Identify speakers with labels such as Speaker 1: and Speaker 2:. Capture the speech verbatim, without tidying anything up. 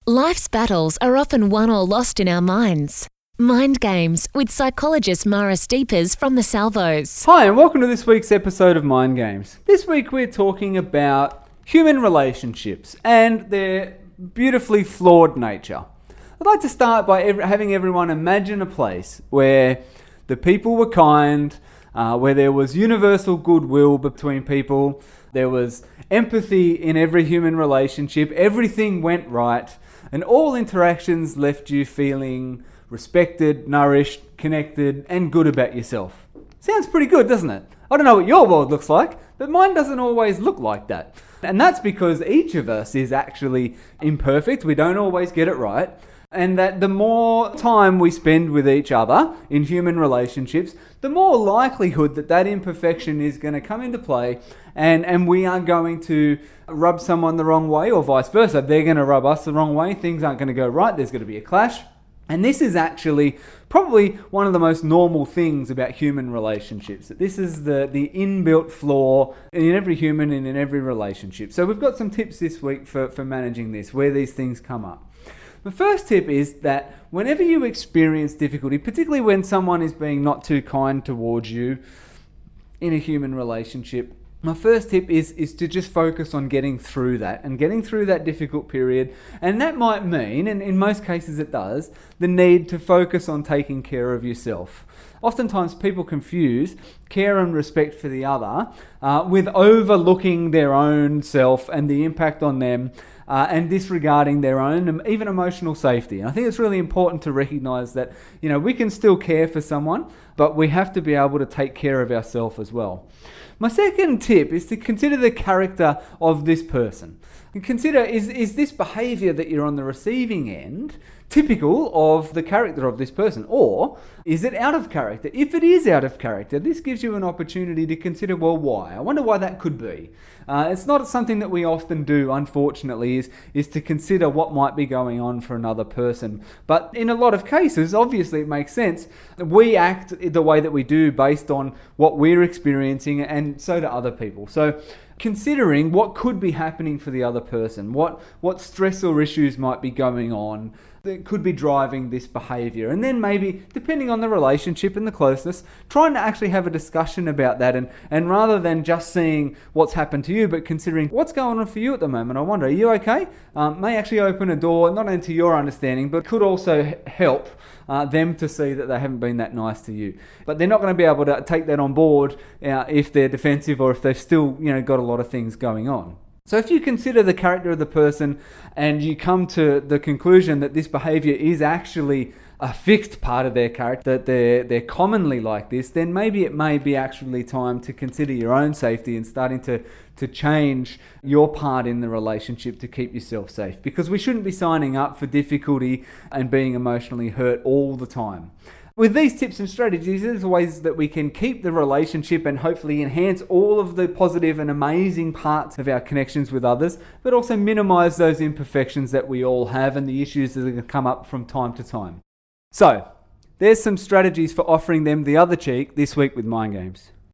Speaker 1: Life's battles are often won or lost in our minds. Mind Games with psychologist Mara Steepers from the Salvos.
Speaker 2: Hi, and welcome to this week's episode of Mind Games. This week we're talking about human relationships and their beautifully flawed nature. I'd like to start by ev- having everyone imagine a place where the people were kind, uh, where there was universal goodwill between people, there was empathy in every human relationship, everything went right, and all interactions left you feeling respected, nourished, connected, and good about yourself. Sounds pretty good, doesn't it? I don't know what your world looks like, but mine doesn't always look like that. And that's because each of us is actually imperfect. We don't always get it right. And that the more time we spend with each other in human relationships, the more likelihood that that imperfection is going to come into play, and, and we are going to rub someone the wrong way, or vice versa. They're going to rub us the wrong way. Things aren't going to go right. There's going to be a clash. And this is actually probably one of the most normal things about human relationships. This is the, the inbuilt flaw in every human and in every relationship. So we've got some tips this week for, for managing this, where these things come up. The first tip is that whenever you experience difficulty, particularly when someone is being not too kind towards you in a human relationship, my first tip is, is to just focus on getting through that and getting through that difficult period. And that might mean, and in most cases it does, the need to focus on taking care of yourself. Oftentimes people confuse care and respect for the other uh, with overlooking their own self and the impact on them uh, and disregarding their own even emotional safety. And I think it's really important to recognize that, you know, we can still care for someone, but we have to be able to take care of ourselves as well. My second tip is to consider the character of this person. And consider, is, is this behavior that you're on the receiving end typical of the character of this person, or is it out of character? If it is out of character, this gives you an opportunity to consider, well, why? I wonder why that could be. Uh, it's not something that we often do, unfortunately, is, is to consider what might be going on for another person. But in a lot of cases, obviously it makes sense. We act the way that we do based on what we're experiencing, and so do other people. So considering what could be happening for the other person, what, what stress or issues might be going on that could be driving this behavior. And then maybe, depending on the relationship and the closeness, trying to actually have a discussion about that, and, and rather than just seeing what's happened to you, but considering what's going on for you at the moment. I wonder, are you okay? Um, may actually open a door, not only to your understanding, but could also help uh, them to see that they haven't been that nice to you. But they're not going to be able to take that on board uh, if they're defensive, or if they've still, you know, got a lot of things going on. So if you consider the character of the person and you come to the conclusion that this behavior is actually a fixed part of their character, that they're, they're commonly like this, then maybe it may be actually time to consider your own safety and starting to, to change your part in the relationship to keep yourself safe. Because we shouldn't be signing up for difficulty and being emotionally hurt all the time. With these tips and strategies, there's ways that we can keep the relationship and hopefully enhance all of the positive and amazing parts of our connections with others, but also minimize those imperfections that we all have and the issues that are going to come up from time to time. So, there's some strategies for offering them the other cheek this week with Mind Games.